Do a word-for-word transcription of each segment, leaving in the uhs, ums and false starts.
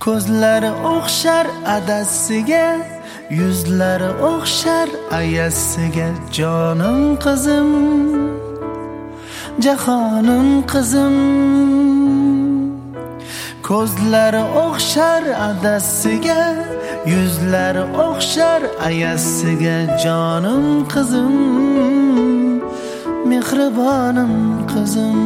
Ko'zlari o'xshar adasiga, yuzlari o'xshar ayasiga. Jonim qizim, jahonim qizim. Ko'zlari o'xshar adasiga, yuzlari o'xshar ayasiga. Jonim qizim, mehribonim qizim.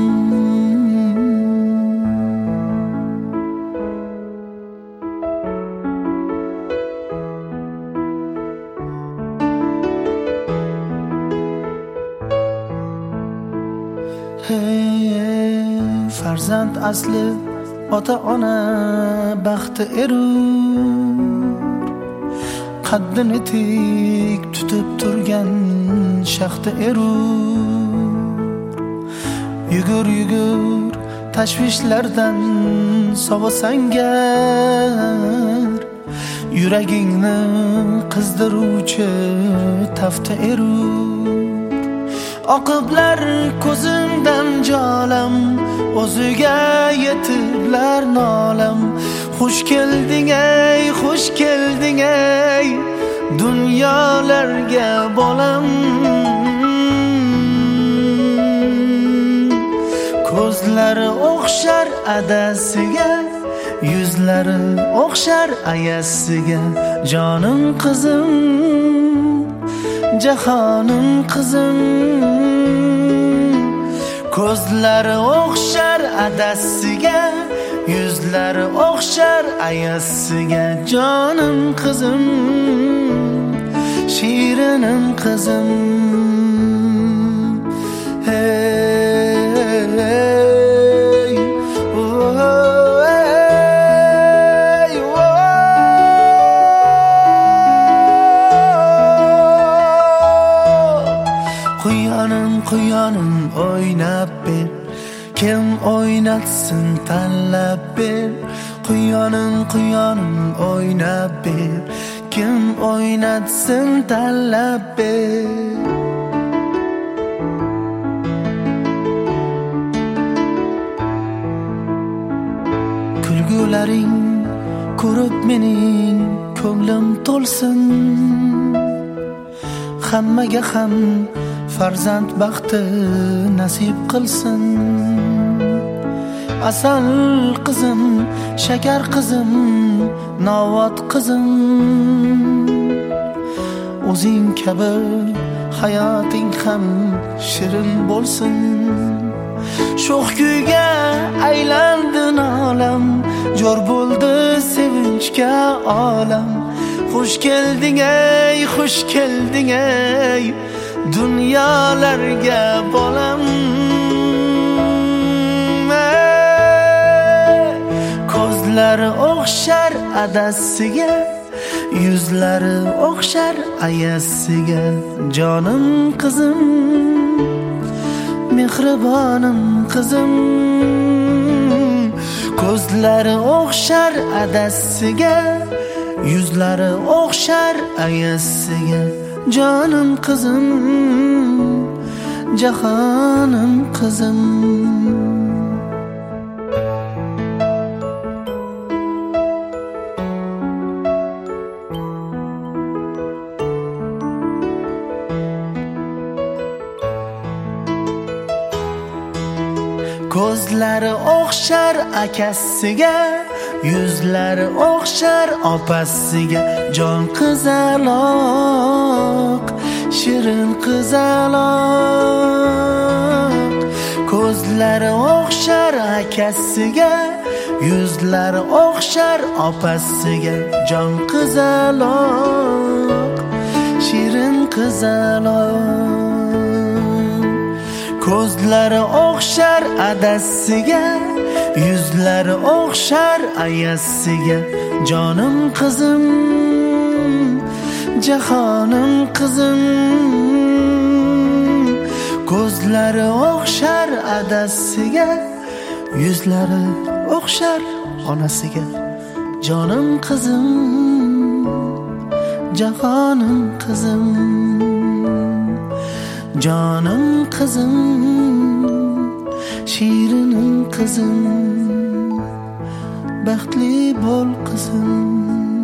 Hey, farzand asli ota ona baxti erur. Qaddini tik tutib turgan shaxti erur. Yugur yugur tashvishlardan sovasangar, yuragingni qizdiruvchi tafti erur. Oqiblar ko'zimdan jolam, o'ziga yetiblar nolam. Xush kelding ey, xush kelding ey, dunyolarga bolam. Ko'zlari o'xshar adasiga, yuzlari o'xshar ayasiga. Jonim qizim, jahonim qizim. Ko'zlari o'xshar adasiga, yuzlari o'xshar ayasiga. Jonim qizim, shirinim qizim. Hey, hey, oh, hey, oh. Quyonim, quyonim o'ynab ber, kim o'ynatsın tanlab ber. Quyonim, quyonim o'ynab ber, kim o'ynatsın tanlab ber. Kulgularing ko'rib mening ko'nglim to'lsin. Hammaga ham farzand baxti nasib qilsin. Asal qizim, shakar qizim, novat qizim. O'zing kabi hayoting ham shirin bo'lsin. Sho'x kuyga aylandi olam, jo'r bo'ldi sevinchga olam. Xush kelding ey, xush kelding ey, dunyolarga bolam. Ko'zlari o'xshar adasiga, yuzlari o'xshar ayasiga. Jonim qizim, mehribonim qizim. Ko'zlari o'xshar adasiga, yuzlari o'xshar ayasiga. Jonim qizim, jahonim qizim. Ko'zlari o'xshar akasiga, yuzlari o'xshar opasiga. Jon qizaloq, shirin qizaloq. Ko'zlari o'xshar akasiga, yuzlari o'xshar opasiga. Jon qizaloq, shirin qizaloq. Ko'zlari o'xshar adasiga, yuzlari o'xshar ayasiga. Jonim qizim, jahonim qizim. Ko'zlari o'xshar adasiga, yuzlari o'xshar onasiga. Jonim qizim, jahonim qizim. Jonim qizim, shirinim qizim. baxtli bo'l qizim,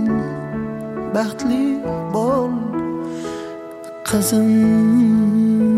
baxtli bo'l qizim.